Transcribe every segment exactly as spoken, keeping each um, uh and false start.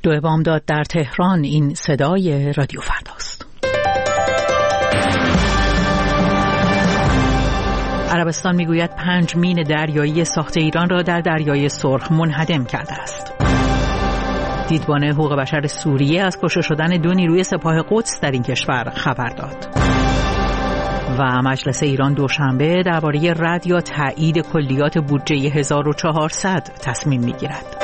دو بامداد در تهران. این صدای رادیو فرداست. عربستان میگوید پنج مین دریایی ساخت ایران را در دریای سرخ منهدم کرده است. دیدبان حقوق بشر سوریه از کشته شدن دو نیروی سپاه قدس در این کشور خبر داد. و مجلس ایران دوشنبه درباره رد یا تایید کلیات بودجه هزار و چهارصد تصمیم میگیرد.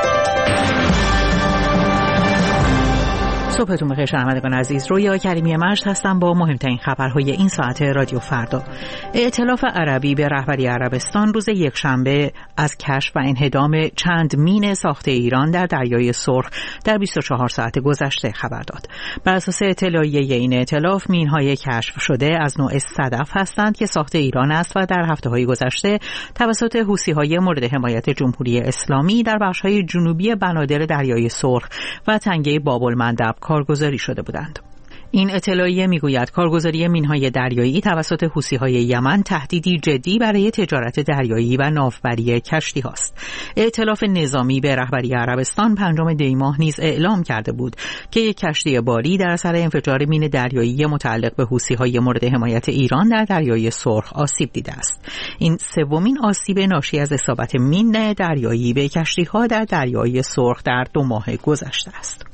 صبحتون بخیر شنوندگان عزیز. رویا کریمی مجد هستم با مهمترین خبرهای این ساعت رادیو فردا. ائتلاف عربی به رهبری عربستان روز یکشنبه از کشف و انهدام چند مین ساخت ایران در دریای سرخ در بیست و چهار ساعت گذشته خبر داد. بر اساس اطلاعیه این ائتلاف مین‌های کشف شده از نوع صدف هستند که ساخت ایران است و در هفته‌های گذشته توسط حوثی‌های مورد حمایت جمهوری اسلامی در بخش‌های جنوبی بنادر دریای سرخ و تنگه باب‌المندب کارگزاری شده بودند. این اطلاعیه میگوید کارگزاری مین‌های دریایی توسط حوثی‌های یمن تهدیدی جدی برای تجارت دریایی و ناوبری کشتی است. ائتلاف نظامی به رهبری عربستان پنجم دی ماه نیز اعلام کرده بود که یک کشتی باری در اثر انفجار مین دریایی متعلق به حوثی‌های مورد حمایت ایران در دریای سرخ آسیب دیده است. این سومین آسیب ناشی از اصابت مین دریایی به کشتی‌ها در دریای سرخ در دو ماه گذشته است.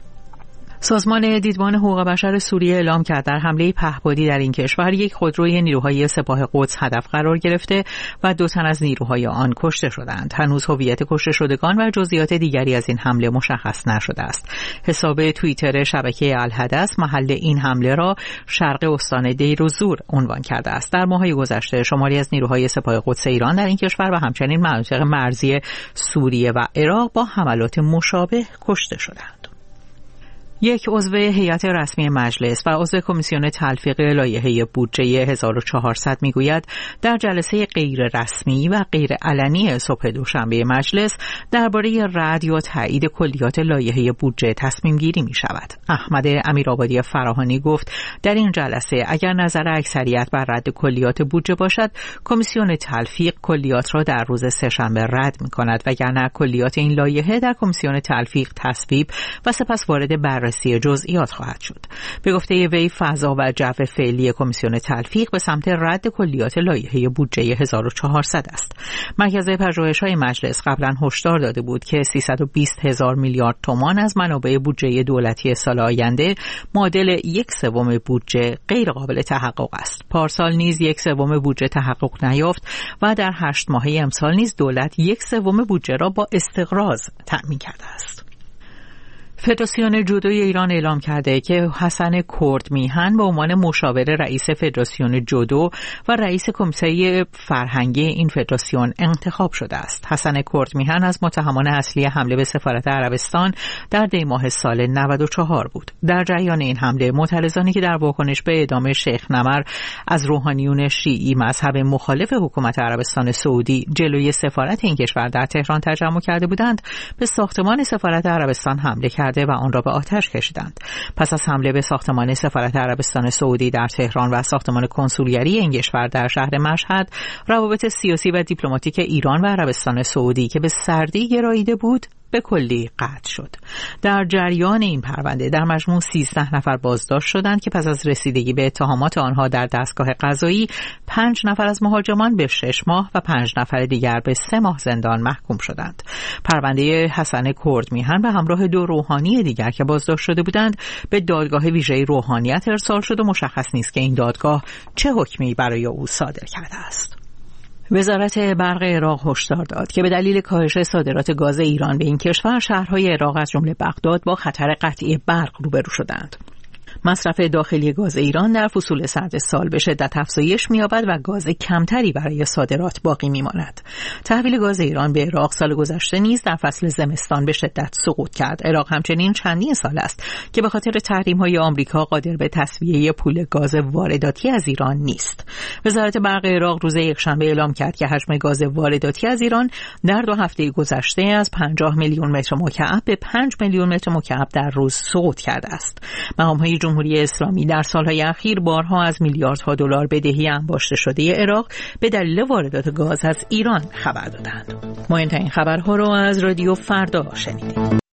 سازمان دیدبان حقوق بشر سوریه اعلام کرد در حمله پهپادی در این کشور یک خودروی نیروهای سپاه قدس هدف قرار گرفته و دو تن از نیروهای آن کشته شدند. هنوز هویت کشته شدگان و جزئیات دیگری از این حمله مشخص نشده است. حساب توییتر شبکه الحدث محل این حمله را شرق استان دیر و زور عنوان کرده است. در ماه‌های گذشته شماری از نیروهای سپاه قدس ایران در این کشور و همچنین مناطق مرزی سوریه و عراق با حملات مشابه کشته شدند. یک عضو هیئت رسمی مجلس و عضو کمیسیون تلفیق لایحه بودجه هزار و چهارصد میگوید در جلسه غیر رسمی و غیر علنی صبح دوشنبه مجلس درباره رد یا تایید کلیات لایحه بودجه تصمیم گیری می شود. احمد امیرآبادی فراهانی گفت در این جلسه اگر نظر اکثریت بر رد کلیات بودجه باشد کمیسیون تلفیق کلیات را در روز سه‌شنبه رد می کند وگرنه کلیات این لایحه در کمیسیون تلفیق تصویب و سپس وارد بر بررسی جزئیات خواهد شد. به گفته وی فضا و جو فعلی کمیسیون تلفیق به سمت رد کلیات لایحه بودجه هزار و چهارصد است. مرکز پژوهش‌های مجلس قبلا هشدار داده بود که سیصد و بیست هزار میلیارد تومان از منابع بودجه دولتی سال آینده معادل یک سوم بودجه غیر قابل تحقق است. پارسال نیز یک سوم بودجه تحقق نیافت و در هشت ماهه امسال نیز دولت یک سوم بودجه را با استقراض تأمین کرده است. فدراسیون جودوی ایران اعلام کرده که حسن کردمیهن به عنوان مشاور رئیس فدراسیون جودو و رئیس کمیته فرهنگی این فدراسیون انتخاب شده است. حسن کردمیهن از متهمان اصلی حمله به سفارت عربستان در دی ماه سال نود و چهار بود. در جریان این حمله معترضانی که در واکنش به اعدام شیخ نمر از روحانیون شیعی مذهب مخالف حکومت عربستان سعودی جلوی سفارت این کشور در تهران تجمع کرده بودند به ساختمان سفارت عربستان حمله کرد و آن را به آتش کشیدند. پس از حمله به ساختمان سفارت عربستان سعودی در تهران و ساختمان کنسولگری این کشور در شهر مشهد، روابط سیاسی و دیپلماتیک ایران و عربستان سعودی که به سردی گراییده بود به کلی قطع شد. در جریان این پرونده در مجموع سیزده نفر بازداشت شدند که پس از رسیدگی به اتهامات آنها در دستگاه قضایی پنج نفر از مهاجمان به شش ماه و پنج نفر دیگر به سه ماه زندان محکوم شدند. پرونده حسن کردمیهن به همراه دو روحانی دیگر که بازداشت شده بودند به دادگاه ویژه روحانیت ارسال شد و مشخص نیست که این دادگاه چه حکمی برای او صادر کرده است. وزارت برق عراق هشدار داد که به دلیل کاهش صادرات گاز ایران به این کشور شهرهای عراق از جمله بغداد با خطر قطعی برق روبرو شدند. مصرف داخلی گاز ایران در فصول سرد سال به شدت افزایش می‌یابد و گاز کمتری برای صادرات باقی می‌ماند. تحویل گاز ایران به عراق سال گذشته نیز در فصل زمستان به شدت سقوط کرد. عراق همچنین چندین سال است که به خاطر تحریم‌های آمریکا قادر به تسویه پول گاز وارداتی از ایران نیست. وزارت برق عراق روز یکشنبه اعلام کرد که حجم گاز وارداتی از ایران در دو هفته گذشته از پنجاه میلیون متر مکعب به پنج میلیون متر مکعب در روز سقوط کرده است. مقام‌های جمهوری اسلامی در سالهای اخیر بارها از میلیاردها دلار بدهی انباشته شده عراق به دلیل واردات گاز از ایران خبر دادند. مهمترین خبرها را از رادیو فردا شنیدید.